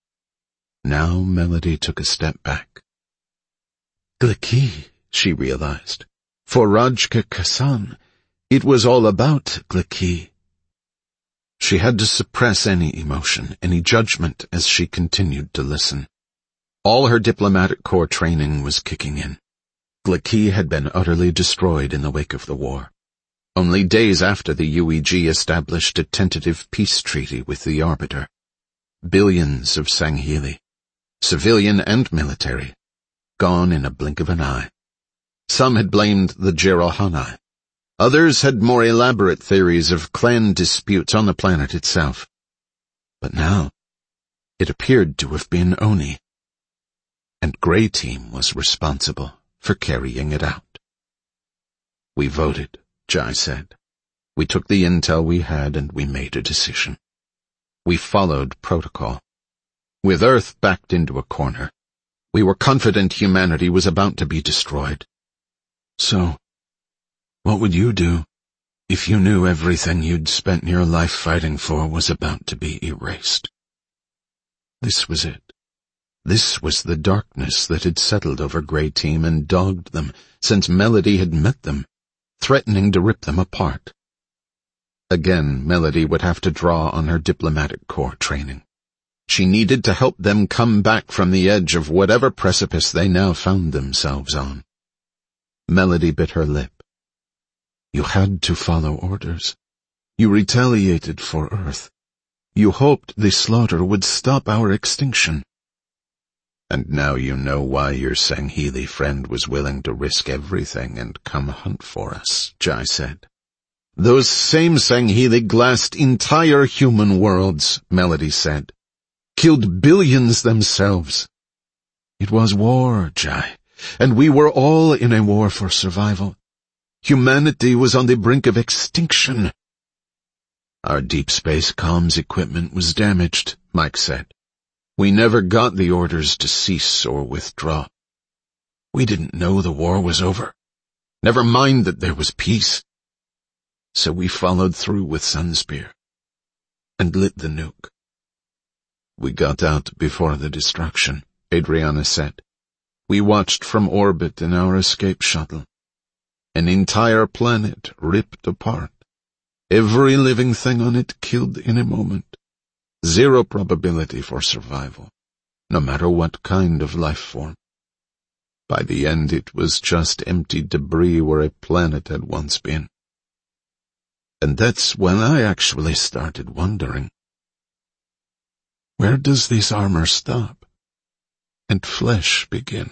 Now Melody took a step back. Glaki, she realized. For Rajka Kassan, it was all about Glaki. She had to suppress any emotion, any judgment as she continued to listen. All her diplomatic corps training was kicking in. Glaki had been utterly destroyed in the wake of the war. Only days after the UEG established a tentative peace treaty with the Arbiter. Billions of Sangheli, civilian and military, gone in a blink of an eye. Some had blamed the Jerohani. Others had more elaborate theories of clan disputes on the planet itself. But now, it appeared to have been Oni. And Grey Team was responsible for carrying it out. We voted, Jai said. We took the intel we had and we made a decision. We followed protocol. With Earth backed into a corner, we were confident humanity was about to be destroyed. So, what would you do if you knew everything you'd spent your life fighting for was about to be erased? This was it. This was the darkness that had settled over Grey Team and dogged them since Melody had met them, threatening to rip them apart. Again, Melody would have to draw on her diplomatic corps training. She needed to help them come back from the edge of whatever precipice they now found themselves on. Melody bit her lip. You had to follow orders. You retaliated for Earth. You hoped the slaughter would stop our extinction. And now you know why your Sangheili friend was willing to risk everything and come hunt for us, Jai said. Those same Sangheili glassed entire human worlds, Melody said. Killed billions themselves. It was war, Jai, and we were all in a war for survival. Humanity was on the brink of extinction. Our deep space comms equipment was damaged, Mike said. We never got the orders to cease or withdraw. We didn't know the war was over. Never mind that there was peace. So we followed through with Sunspear and lit the nuke. We got out before the destruction, Adriana said. We watched from orbit in our escape shuttle. An entire planet ripped apart. Every living thing on it killed in a moment. Zero probability for survival, no matter what kind of life form. By the end, it was just empty debris where a planet had once been. And that's when I actually started wondering, where does this armor stop and flesh begin?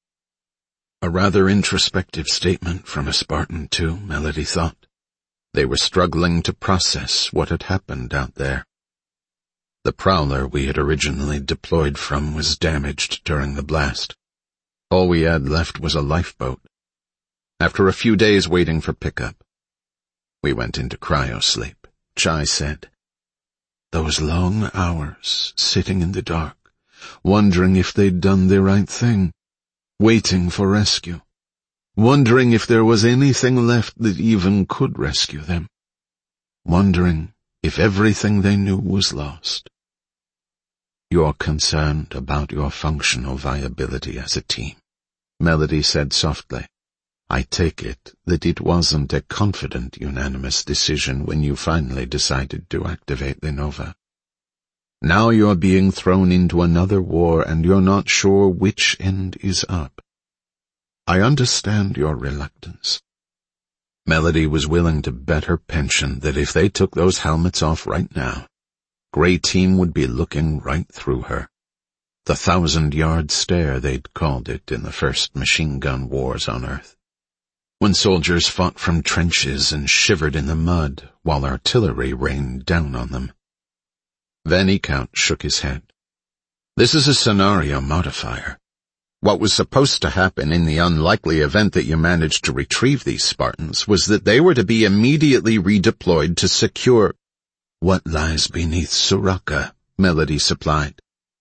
A rather introspective statement from a Spartan too, Melody thought. They were struggling to process what had happened out there. The prowler we had originally deployed from was damaged during the blast. All we had left was a lifeboat. After a few days waiting for pickup, we went into cryo-sleep, Jai said. Those long hours sitting in the dark, wondering if they'd done the right thing, waiting for rescue, wondering if there was anything left that even could rescue them, wondering if everything they knew was lost. You're concerned about your functional viability as a team, Melody said softly. I take it that it wasn't a confident, unanimous decision when you finally decided to activate the Nova. Now you're being thrown into another war and you're not sure which end is up. I understand your reluctance. Melody was willing to bet her pension that if they took those helmets off right now, Grey Team would be looking right through her. The 1,000-yard stare they'd called it in the first machine gun wars on Earth, when soldiers fought from trenches and shivered in the mud while artillery rained down on them. Van Eekhout shook his head. This is a scenario modifier. What was supposed to happen in the unlikely event that you managed to retrieve these Spartans was that they were to be immediately redeployed to secure what lies beneath Suraka, Melody supplied.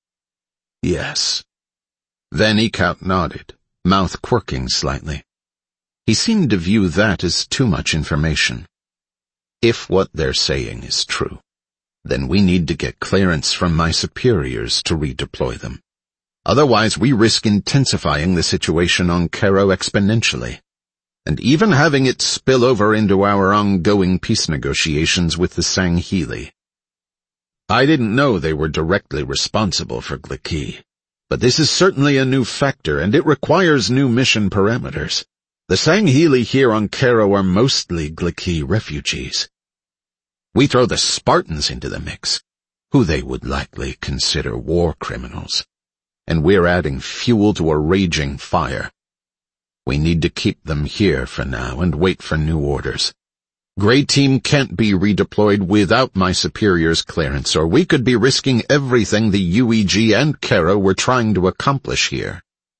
Yes. Van Eekhout nodded, mouth quirking slightly. He seemed to view that as too much information. If what they're saying is true, then we need to get clearance from my superiors to redeploy them. Otherwise, we risk intensifying the situation on Cairo exponentially, and even having it spill over into our ongoing peace negotiations with the Sangheili. I didn't know they were directly responsible for Gliki, but this is certainly a new factor, and it requires new mission parameters. The Sangheili here on Cairo are mostly Gliki refugees. We throw the Spartans into the mix, who they would likely consider war criminals, and we're adding fuel to a raging fire. We need to keep them here for now and wait for new orders. Grey Team can't be redeployed without my superior's clearance, or we could be risking everything the UEG and Cairo were trying to accomplish here.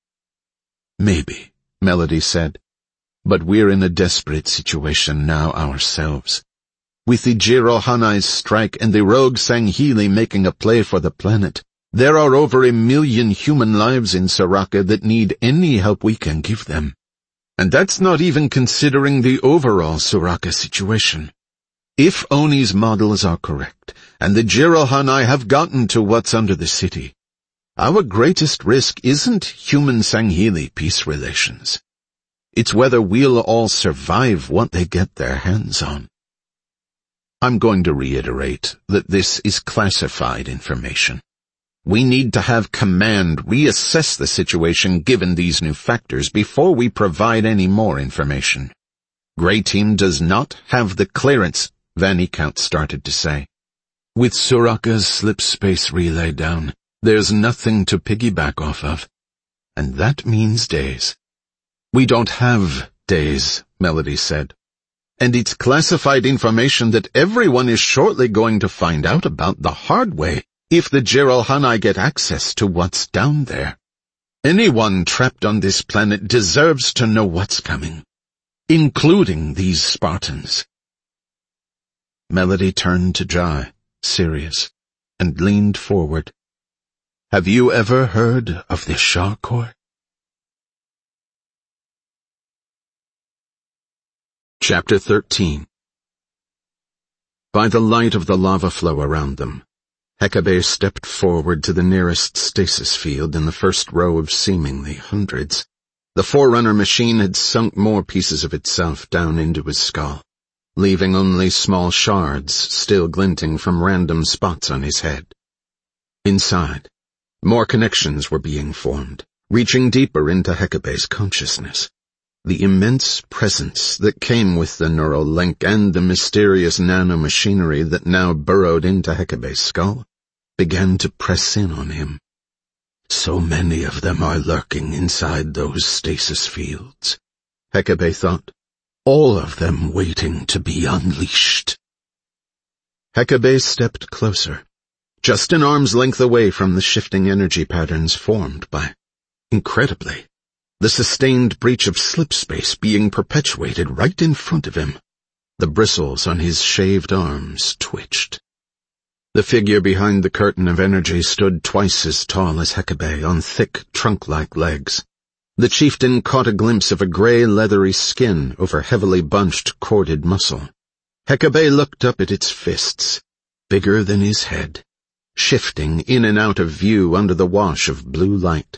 Maybe, Melody said, but we're in a desperate situation now ourselves. With the Jirohanai's strike and the rogue Sangheili making a play for the planet, there are over 1 million human lives in Suraka that need any help we can give them. And that's not even considering the overall Suraka situation. If Oni's models are correct, and the Jirohanai have gotten to what's under the city, our greatest risk isn't human Sangheili peace relations. It's whether we'll all survive what they get their hands on. I'm going to reiterate that this is classified information. We need to have command reassess the situation given these new factors before we provide any more information. Grey Team does not have the clearance, Van Eekhout started to say. With Soraka's slip space relay down, there's nothing to piggyback off of. And that means days. We don't have days, Melody said. And it's classified information that everyone is shortly going to find out about the hard way if the Jiralhanae get access to what's down there. Anyone trapped on this planet deserves to know what's coming, including these Spartans. Melody turned to Jai, serious, and leaned forward. Have you ever heard of the Sharkor? Chapter 13. By the light of the lava flow around them, Hekabe stepped forward to the nearest stasis field in the first row of seemingly hundreds. The Forerunner machine had sunk more pieces of itself down into his skull, leaving only small shards still glinting from random spots on his head. Inside, more connections were being formed, reaching deeper into Hecabe's consciousness. The immense presence that came with the neural link and the mysterious nanomachinery that now burrowed into Hecabe's skull began to press in on him. So many of them are lurking inside those stasis fields, Hecabe thought, all of them waiting to be unleashed. Hecabe stepped closer, just an arm's length away from the shifting energy patterns formed by, incredibly, the sustained breach of slip space being perpetuated right in front of him. The bristles on his shaved arms twitched. The figure behind the curtain of energy stood twice as tall as Hekabe on thick, trunk-like legs. The chieftain caught a glimpse of a grey, leathery skin over heavily bunched, corded muscle. Hekabe looked up at its fists, bigger than his head, shifting in and out of view under the wash of blue light.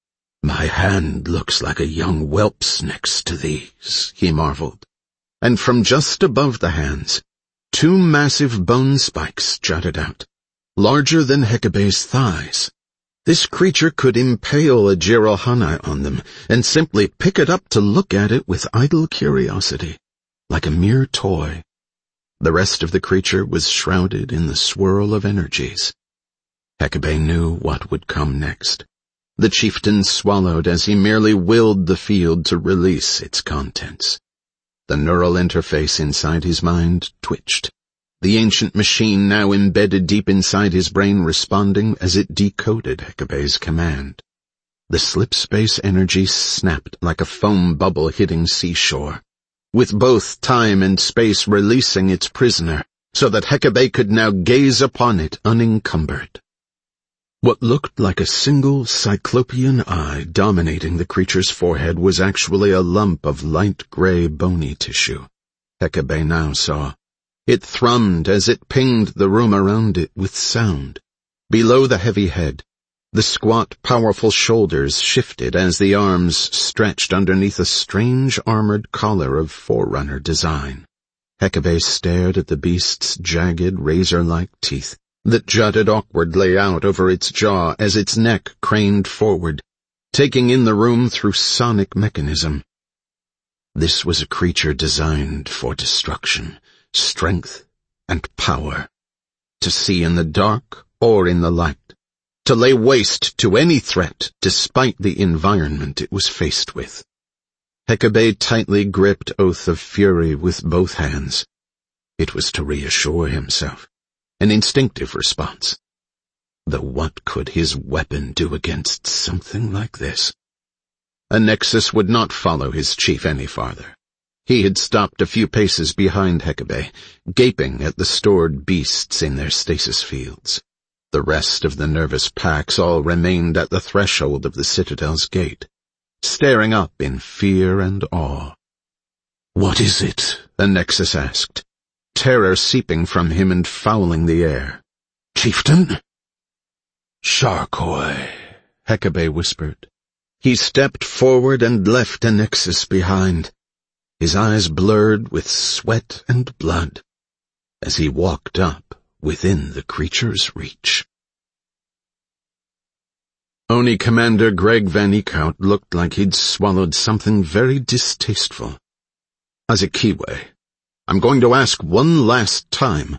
My hand looks like a young whelp's next to these, he marveled. And from just above the hands, two massive bone spikes jutted out, larger than Hecabe's thighs. This creature could impale a Jiralhanae on them and simply pick it up to look at it with idle curiosity, like a mere toy. The rest of the creature was shrouded in the swirl of energies. Hekabe knew what would come next. The chieftain swallowed as he merely willed the field to release its contents. The neural interface inside his mind twitched, the ancient machine now embedded deep inside his brain responding as it decoded Hecabe's command. The slip space energy snapped like a foam bubble hitting seashore, with both time and space releasing its prisoner, so that Hekabe could now gaze upon it unencumbered. What looked like a single cyclopean eye dominating the creature's forehead was actually a lump of light gray bony tissue. Hekabe now saw. It thrummed as it pinged the room around it with sound. Below the heavy head, the squat, powerful shoulders shifted as the arms stretched underneath a strange armored collar of Forerunner design. Hekabe stared at the beast's jagged, razor-like teeth that jutted awkwardly out over its jaw as its neck craned forward, taking in the room through sonic mechanism. This was a creature designed for destruction, strength, and power, to see in the dark or in the light, to lay waste to any threat despite the environment it was faced with. Hekabe tightly gripped Oath of Fury with both hands. It was to reassure himself. An instinctive response. Though what could his weapon do against something like this? A Nexus would not follow his chief any farther. He had stopped a few paces behind Hekabe, gaping at the stored beasts in their stasis fields. The rest of the nervous packs all remained at the threshold of the Citadel's gate, staring up in fear and awe. "What is it?" a Nexus asked, terror seeping from him and fouling the air. "Chieftain?" "Sharkoi," Hekabe whispered. He stepped forward and left a Nexus behind, his eyes blurred with sweat and blood, as he walked up within the creature's reach. Oni Commander Greg Van Eekhout looked like he'd swallowed something very distasteful. "Azikiwe, I'm going to ask one last time.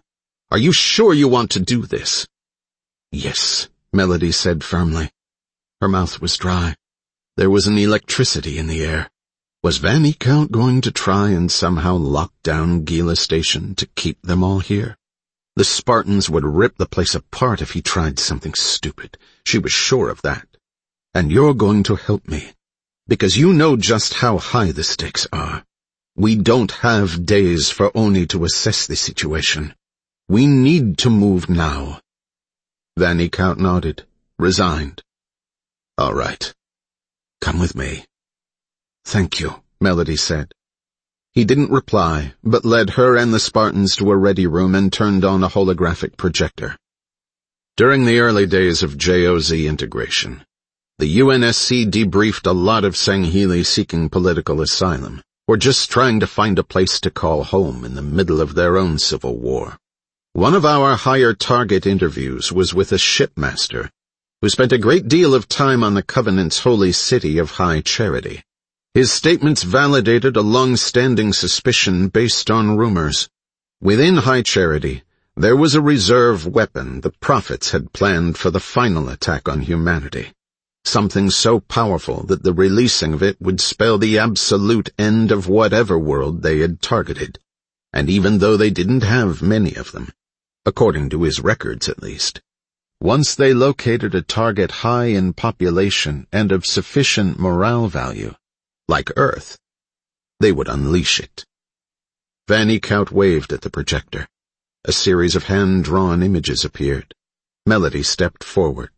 Are you sure you want to do this?" "Yes," Melody said firmly. Her mouth was dry. There was an electricity in the air. Was Van Eekhout going to try and somehow lock down Gila Station to keep them all here? The Spartans would rip the place apart if he tried something stupid. She was sure of that. "And you're going to help me, because you know just how high the stakes are. We don't have days for Oni to assess the situation. We need to move now." Van Eekhout nodded, resigned. "All right. Come with me." "Thank you," Melody said. He didn't reply, but led her and the Spartans to a ready room and turned on a holographic projector. During the early days of JOZ integration, the UNSC debriefed a lot of Sangheili seeking political asylum, or just trying to find a place to call home in the middle of their own civil war. One of our higher target interviews was with a shipmaster who spent a great deal of time on the Covenant's holy city of High Charity. His statements validated a long-standing suspicion based on rumors. Within High Charity, there was a reserve weapon the prophets had planned for the final attack on humanity. Something so powerful that the releasing of it would spell the absolute end of whatever world they had targeted. And even though they didn't have many of them, according to his records at least, once they located a target high in population and of sufficient morale value, like Earth, they would unleash it. Van Eekhout waved at the projector. A series of hand-drawn images appeared. Melody stepped forward.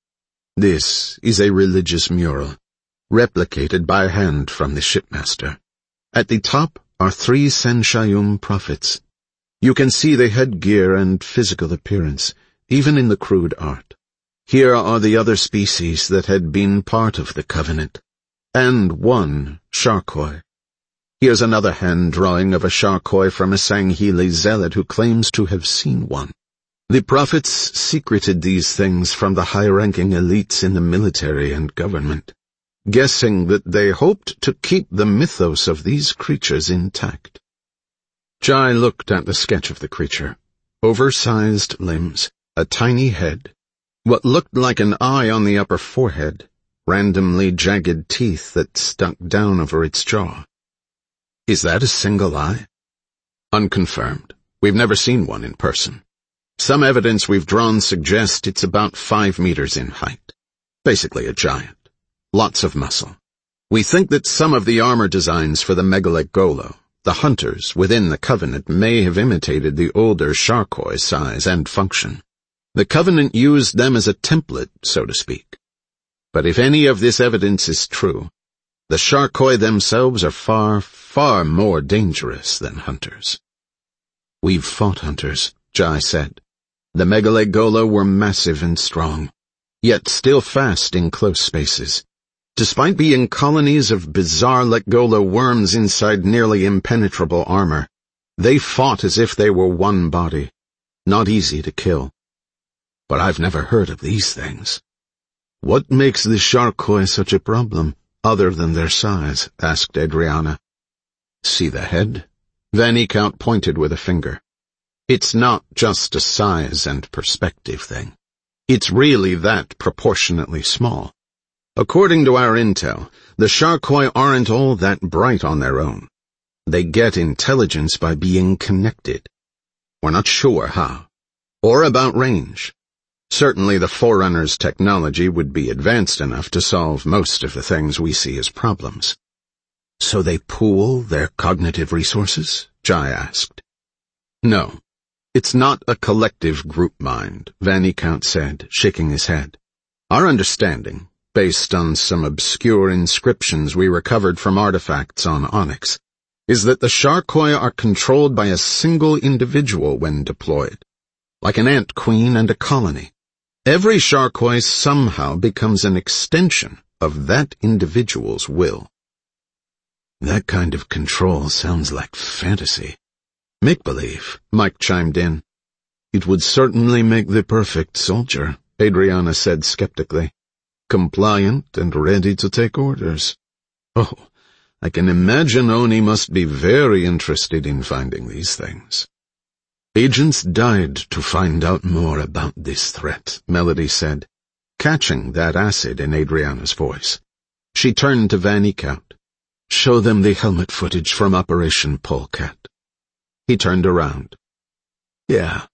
"This is a religious mural, replicated by hand from the shipmaster. At the top are 3 Sanshayum prophets. You can see the headgear and physical appearance, even in the crude art. Here are the other species that had been part of the Covenant, and 1 Sharkoi. Here's another hand-drawing of a Sharkoi from a Sangheili zealot who claims to have seen one. The prophets secreted these things from the high-ranking elites in the military and government, guessing that they hoped to keep the mythos of these creatures intact." Jai looked at the sketch of the creature. Oversized limbs, a tiny head, what looked like an eye on the upper forehead, randomly jagged teeth that stuck down over its jaw. "Is that a single eye?" "Unconfirmed. We've never seen one in person. Some evidence we've drawn suggests it's about 5 meters in height. Basically a giant. Lots of muscle. We think that some of the armor designs for the Megalagolo, the hunters within the Covenant, may have imitated the older Sharkoi size and function. The Covenant used them as a template, so to speak. But if any of this evidence is true, the Sharkoi themselves are far, far more dangerous than hunters." "We've fought hunters," Jai said. "The Megalagolo were massive and strong, yet still fast in close spaces. Despite being colonies of bizarre Legolo worms inside nearly impenetrable armor, they fought as if they were one body. Not easy to kill. But I've never heard of these things." "What makes the Sharkoi such a problem, other than their size?" asked Adriana. "See the head?" Van Eekhout pointed with a finger. "It's not just a size and perspective thing. It's really that proportionately small. According to our intel, the Sharkoi aren't all that bright on their own. They get intelligence by being connected. We're not sure how, or about range. Certainly the Forerunners' technology would be advanced enough to solve most of the things we see as problems." "So they pool their cognitive resources?" Jai asked. "No. It's not a collective group mind," Van Eekhout said, shaking his head. "Our understanding, based on some obscure inscriptions we recovered from artifacts on Onyx, is that the Sharkoi are controlled by a single individual when deployed, like an ant queen and a colony. Every Sharkoi somehow becomes an extension of that individual's will." "That kind of control sounds like fantasy. Make-believe," Mike chimed in. "It would certainly make the perfect soldier," Adriana said skeptically. "Compliant and ready to take orders. Oh, I can imagine Oni must be very interested in finding these things." Agents died to find out more about this threat, Melody said, catching that acid in Adriana's voice. She turned to Van Eekhout. Show them the helmet footage from Operation Polecat. He turned around. Yeah,